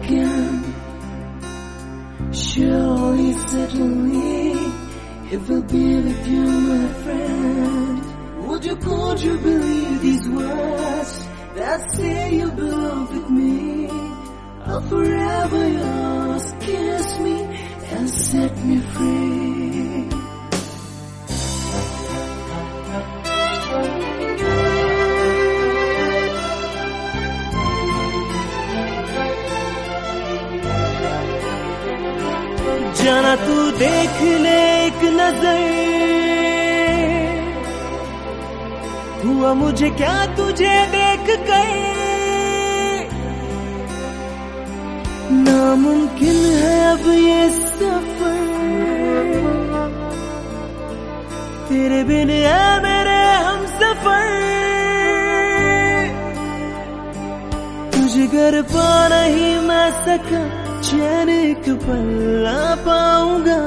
can surely settle me if I'll be with you, my friend. Could you believe these words that say you belong with me? I'll forever yours, kiss me and set me free. जाना तू देख ले एक नजर, हुआ मुझे क्या तुझे देख कर। नामुमकिन है अब ये सफर, तेरे बिन है मेरे हम सफर। तुझे घर पा नहीं मैं सका, चैन एक पल ना पाऊंगा।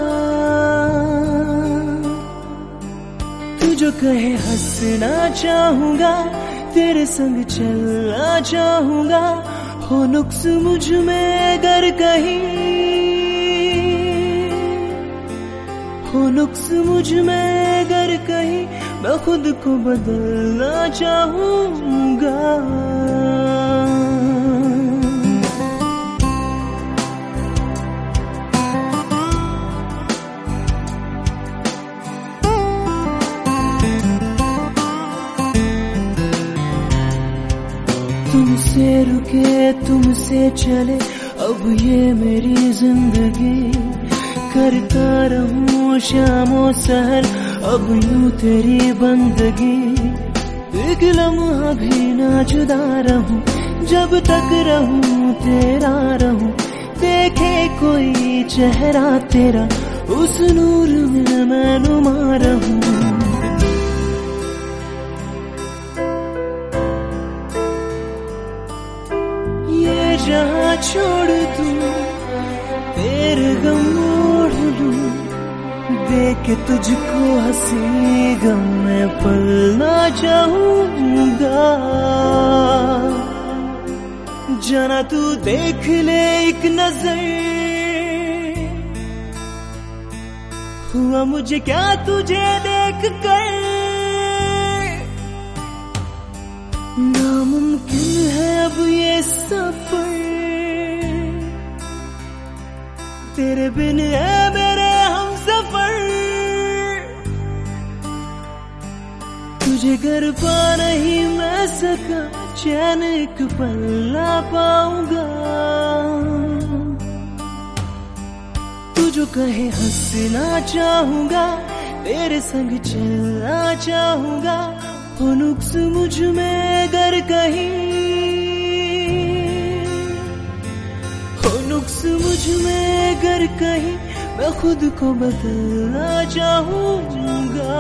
तू जो कहे हंसना चाहूंगा, तेरे संग चलना चाहूंगा। हो नुक्स मुझ में अगर कहीं, हो नुक्स मुझ में अगर कहीं, मैं खुद को बदलना चाहूंगा। तुमसे रुके तुमसे चले अब ये मेरी जिंदगी। करता रहूं शामों सहर अब यूं तेरी बंदगी। एक लम्हा भी ना जुदा रहूं, जब तक रहूं तेरा रहूं। देखे कोई चेहरा तेरा, उस नूर में मैं नुमा रहूं। जहाँ छोड़ दूं तेरे गम मोड़ लूं, देख के तुझको हंसी गम में पलना चाहूंगा। जाना तू देख ले एक नजर, हुआ मुझे क्या तुझे देख कर। नामुमकिन है अब ये सफर, तेरे बिन है मेरे हम सफर। तुझे घर पा नहीं मैं सका, चैन एक पल ना पाऊंगा। तू जो कहे हंसना चाहूंगा, तेरे संग चलना चाहूंगा। हो नुक्स मुझ में अगर कहीं, हो नुक्स मुझ में अगर कहीं, मैं खुद को बदलना चाहूंगा।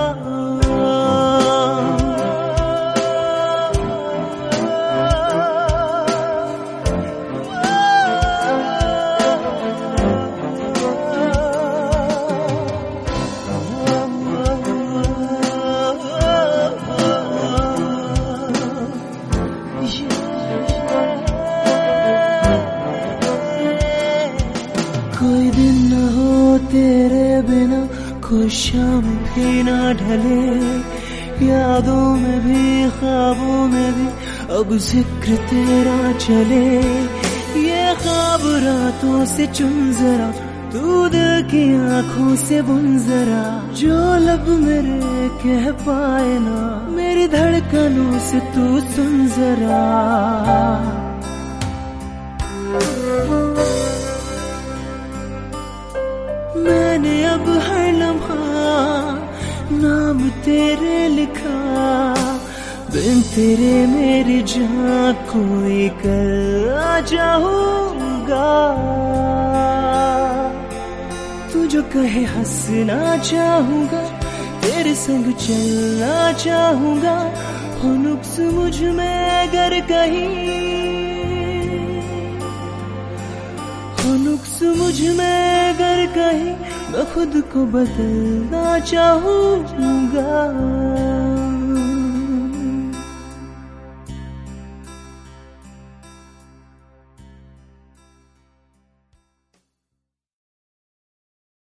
कोई दिन न हो तेरे बिना, कोई शाम भी ना ढले। यादों में भी ख्वाबों में भी अब जिक्र तेरा चले। ये ख्वाब रातों से चुन जरा, तू दिल की आंखों से बुन जरा। जो लब मेरे कह पाए ना, मेरी धड़कनों से तू सुन जरा। मैंने अब हर लम्हा नाम तेरे लिखा, बिन तेरे मेरी जान कोई कर ना चाहूंगा। तू जो कहे हंसना चाहूंगा, तेरे संग चलना चाहूंगा। हो नुक्स मुझ में अगर कहीं, हो नुक्स मुझ में अगर कहीं, मैं खुद को बदलना चाहूंगा।